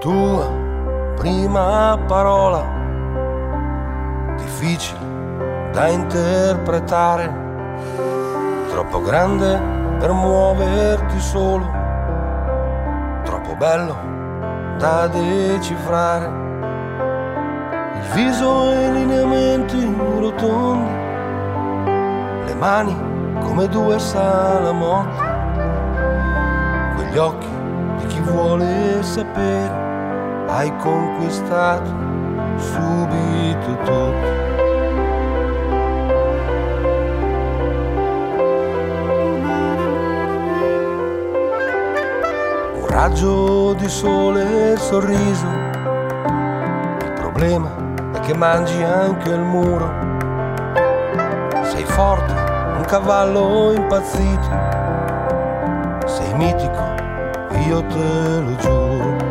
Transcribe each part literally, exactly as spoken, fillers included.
tua prima parola, difficile da interpretare, troppo grande per muoverti solo, troppo bello da decifrare. Il viso e i lineamenti rotondi, le mani come due salamotte, quegli occhi di chi vuole sapere, hai conquistato subito tutto. Un raggio di sole e il sorriso, il problema è che mangi anche il muro. Sei forte, un cavallo impazzito, sei mitico, io te lo giuro.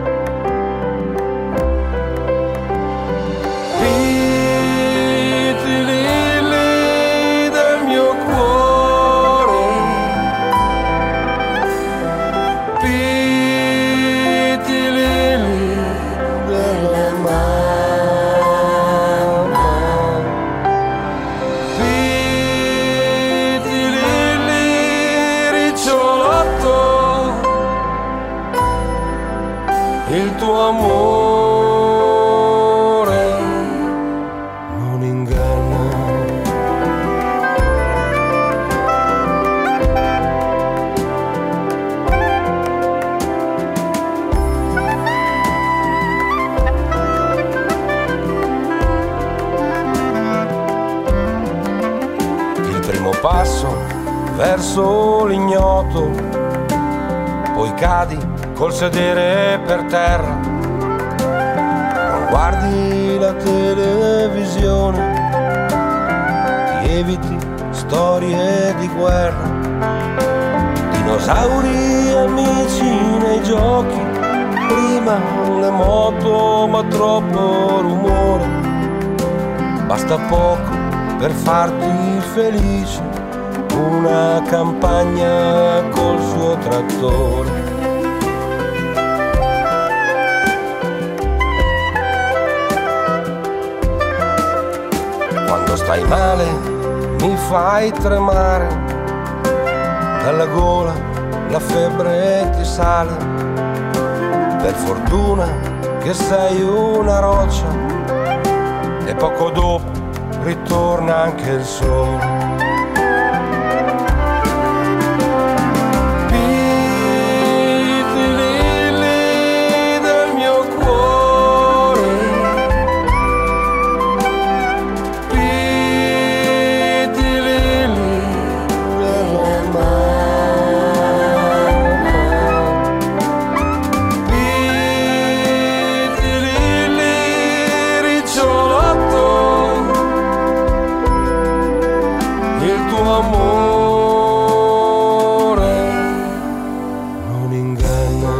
Il tuo amore non inganna. Il primo passo verso l'ignoto, poi cadi col sedere per terra, non guardi la televisione, ti eviti storie di guerra, dinosauri amici nei giochi, prima le moto ma troppo rumore, basta poco per farti felice, una campagna col suo trattore. Quando stai male mi fai tremare, dalla gola la febbre ti sale, per fortuna che sei una roccia e poco dopo ritorna anche il sole. Amore non inganna.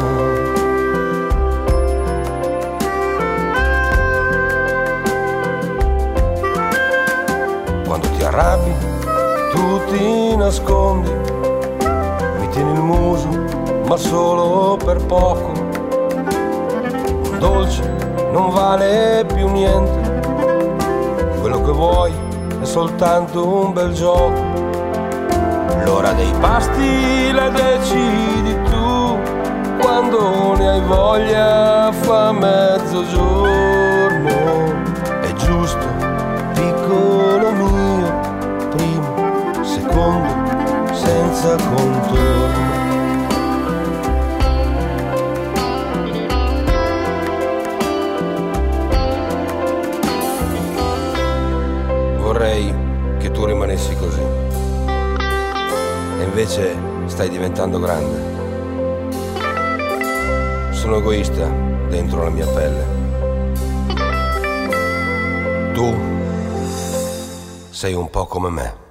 Quando ti arrabbi tu ti nascondi, mi tieni il muso ma solo per poco, un dolce non vale più niente, quello che vuoi è soltanto un bel gioco. L'ora dei pasti la decidi tu, quando ne hai voglia fa mezzogiorno. È giusto, piccolo mio, primo, secondo, senza contorno. Vorrei che tu rimanessi così, e invece stai diventando grande. Sono egoista dentro la mia pelle. Tu sei un po' come me.